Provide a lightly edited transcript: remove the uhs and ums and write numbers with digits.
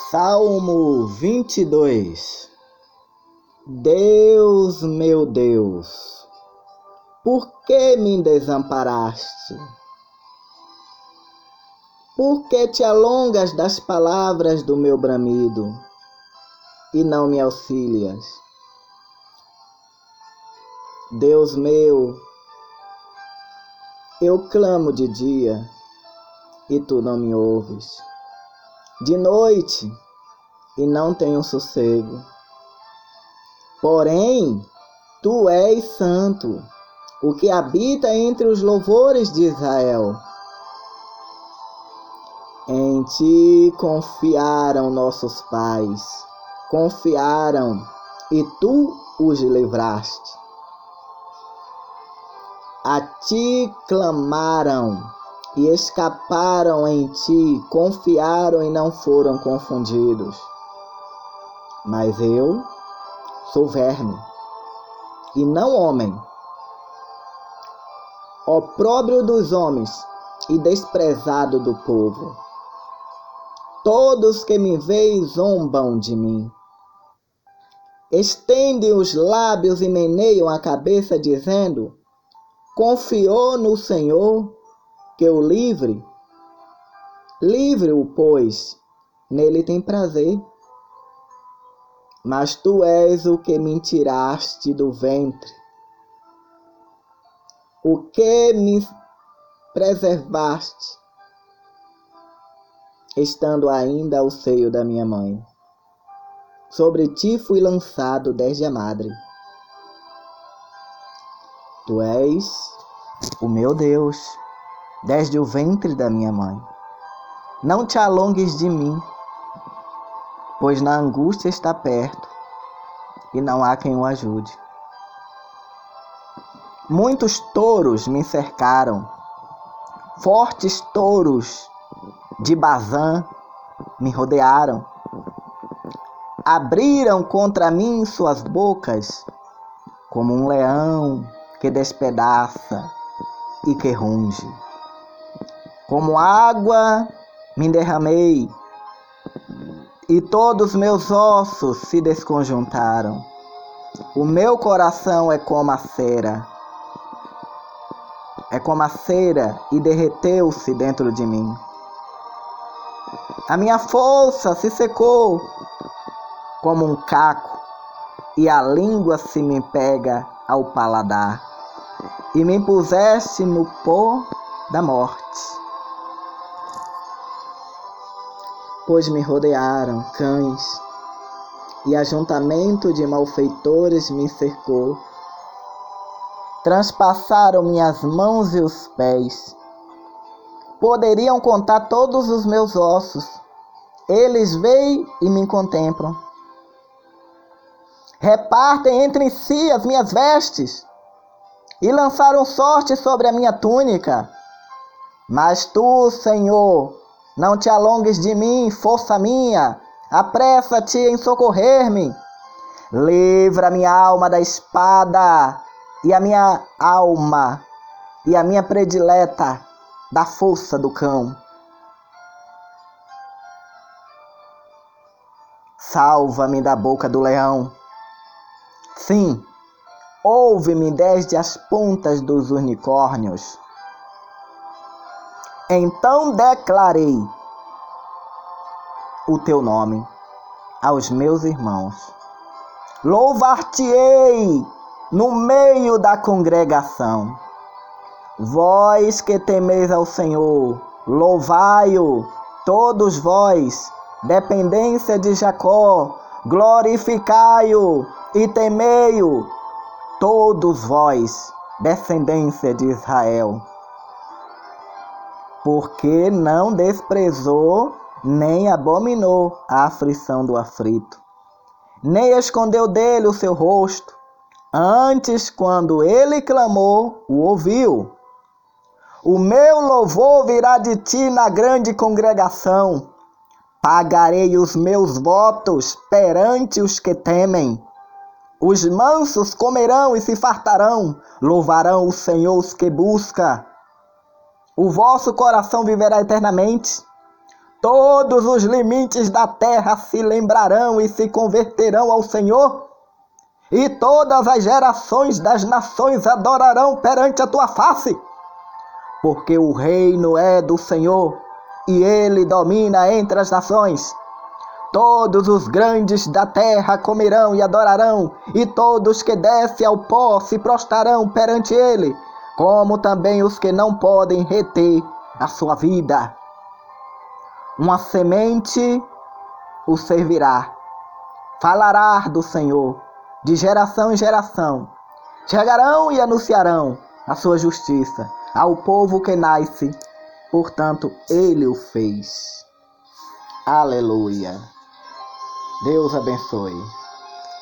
Salmo 22. Deus, meu Deus, por que me desamparaste? Por que te alongas das palavras do meu bramido e não me auxilias? Deus meu, eu clamo de dia e tu não me ouves, de noite e não tenho sossego. Porém, tu és santo, o que habita entre os louvores de Israel. Em ti confiaram nossos pais, confiaram e tu os livraste. A ti clamaram e escaparam em ti, confiaram e não foram confundidos. Mas eu sou verme e não homem, opróbrio dos homens e desprezado do povo. Todos que me veem zombam de mim. Estendem os lábios e meneiam a cabeça, dizendo: confiou no Senhor que o livre. Livre-o, pois, nele tem prazer. Mas tu és o que me tiraste do ventre, o que me preservaste, estando ainda ao seio da minha mãe. Sobre ti fui lançado desde a madre. Tu és o meu Deus, desde o ventre da minha mãe. Não te alongues de mim, pois na angústia está perto, e não há quem o ajude. Muitos touros me cercaram, fortes touros de Bazã me rodearam. Abriram contra mim suas bocas, como um leão que despedaça e que runge. Como água me derramei, e todos meus ossos se desconjuntaram. O meu coração é como a cera. E derreteu-se dentro de mim. A minha força se secou como um caco, e a língua se me pega ao paladar. E me puseste no pó da morte. Pois me rodearam cães, e ajuntamento de malfeitores me cercou. Transpassaram minhas mãos e os pés. Poderiam contar todos os meus ossos. Eles veem e me contemplam. Repartem entre si as minhas vestes, e lançaram sorte sobre a minha túnica. Mas tu, Senhor, não te alongues de mim, força minha, apressa-te em socorrer-me. Livra minha alma da espada, e a minha alma, e a minha predileta, da força do cão. Salva-me da boca do leão. Sim, ouve-me desde as pontas dos unicórnios. Então declarei o teu nome aos meus irmãos. Louvar-te-ei no meio da congregação. Vós que temeis ao Senhor, louvai-o, todos vós, dependência de Jacó, glorificai-o e temei-o, todos vós, descendência de Israel. Porque não desprezou, nem abominou a aflição do aflito, nem escondeu dele o seu rosto. Antes, quando ele clamou, o ouviu. O meu louvor virá de ti na grande congregação. Pagarei os meus votos perante os que temem. Os mansos comerão e se fartarão, louvarão o Senhor os que buscam. O vosso coração viverá eternamente. Todos os limites da terra se lembrarão e se converterão ao Senhor, e todas as gerações das nações adorarão perante a tua face, porque o reino é do Senhor, e ele domina entre as nações. Todos os grandes da terra comerão e adorarão, e todos que descem ao pó se prostrarão perante ele, como também os que não podem reter a sua vida. Uma semente o servirá, falará do Senhor, de geração em geração. Chegarão e anunciarão a sua justiça ao povo que nasce, portanto ele o fez. Aleluia. Deus abençoe.